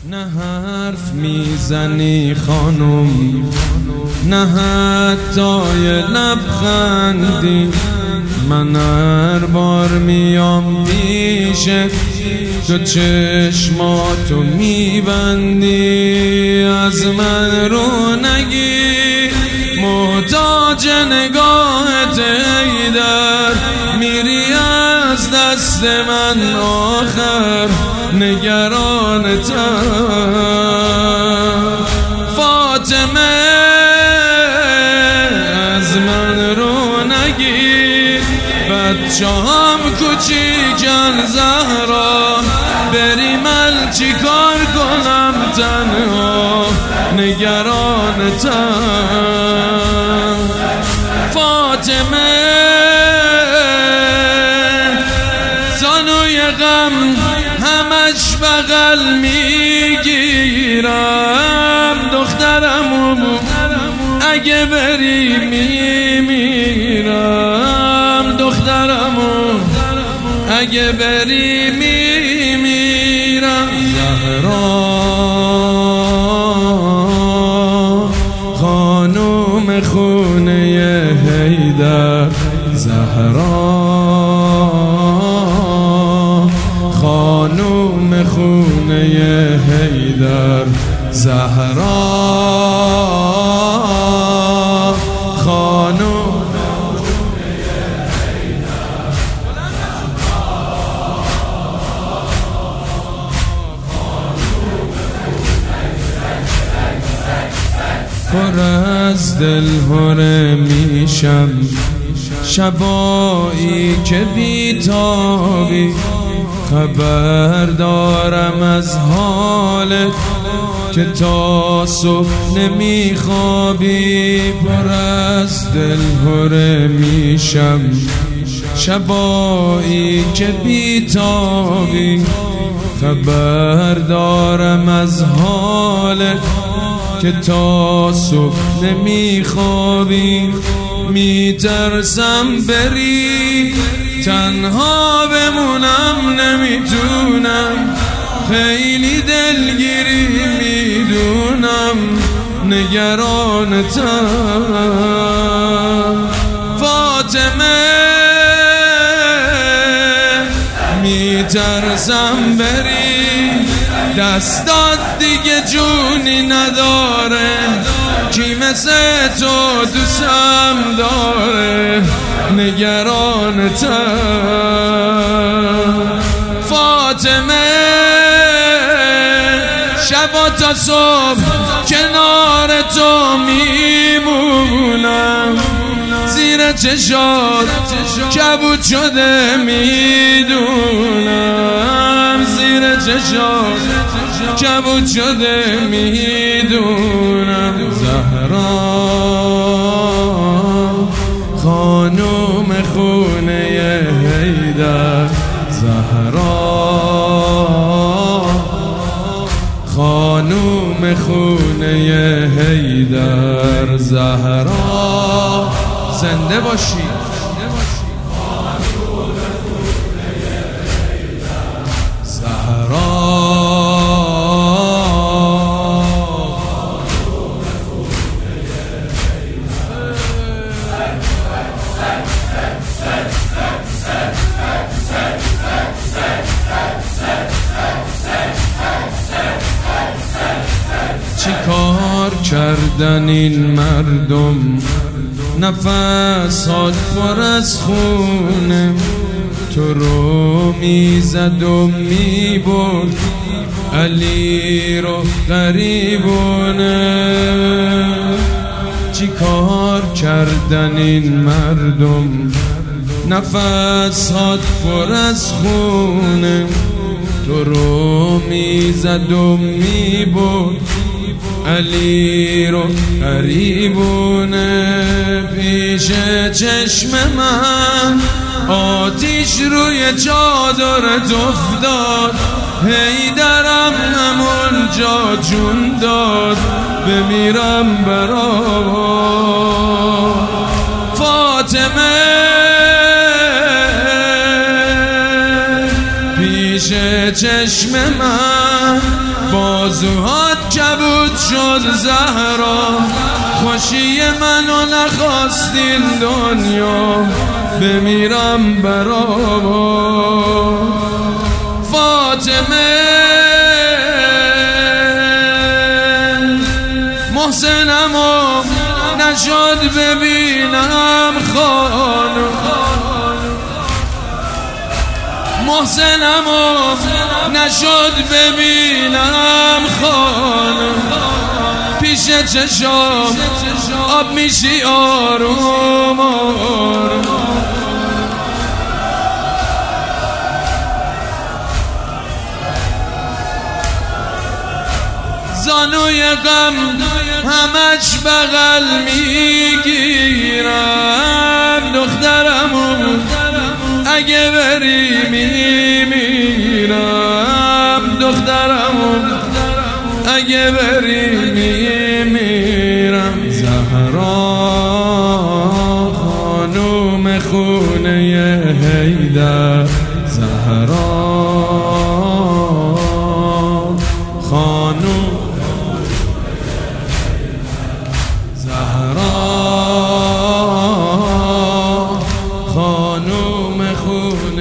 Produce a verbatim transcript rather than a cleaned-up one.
نه حرف میزنی خانم، نه حتی یه لبخندی. من هر بار میام پیشت تو چشماتو میبندی. از من رو نگیر، محتاج نگاهت حیدر. میری از دست من آخر، نگرانتم فاطمه. از من رو نگیر، بچه هم کوچیکن زهرا. بری من چی کار کنم تنها، نگرانتم فاطمه. زانوی غم همش بغل میگیرم. دخترمو اگه بری میمیرم. دخترمو اگه بری میمیرم. زهرا خانوم خونه حیدر. زهرا خانوم خونه حیدر. زهرا خانوم خونه حیدر. پر از دل هره میشم شبایی که بیتابی. خبر دارم از حالت که تا صبح نمیخوابی. پر از دل هره میشم شبایی که بیتابی. خبر دارم از حالت که تا صبح نمیخوابی. میترسم بری تنها بمونم، نمیتونم. خیلی دلگیری میدونم، نگرانتم فاطمه. میترسم بری دستات دیگه جونی نداره. کی مثل تو دوستم داره، نگرانتم فاطمه. شب تا صبح کنار تو میمونم. زیر چشات کبود شده میدونم. زیر چشات کبود شده میدونم. زهرا خانوم خونه حیدر. زهرا خانوم خونه حیدر. زهرا زنده باشی. چی کار کردن این مردم، نفس هات پر از خونه. تو رو میزد و میبرد علی رو غریبونه. چی کار کردن این مردم، نفس هات پر از خونه. تو رو میزد و میبرد علی رو غریبونه. پیش چشم من آتیش روی چادرت افتاد. حیدرم همون جا جون داد، بمیرم برا فاطمه. پیش چشم من با آرزوهات کبود شد زهرا، خوشی منو نخواستین دنیا، بمیرم برا فاطمه. محسنمو نشد ببینم خانم، محسنمو نشد ببینم خانم، پیش چشام آب میشی آروم آروم. زانوی غم همش بغل میگیرم، دخترمو اگه بری میمیرم، دخترمو اگه بری میمیرم. زهرا خانوم خونه حیدر، زهرا خانوم، زهرا خانوم خونه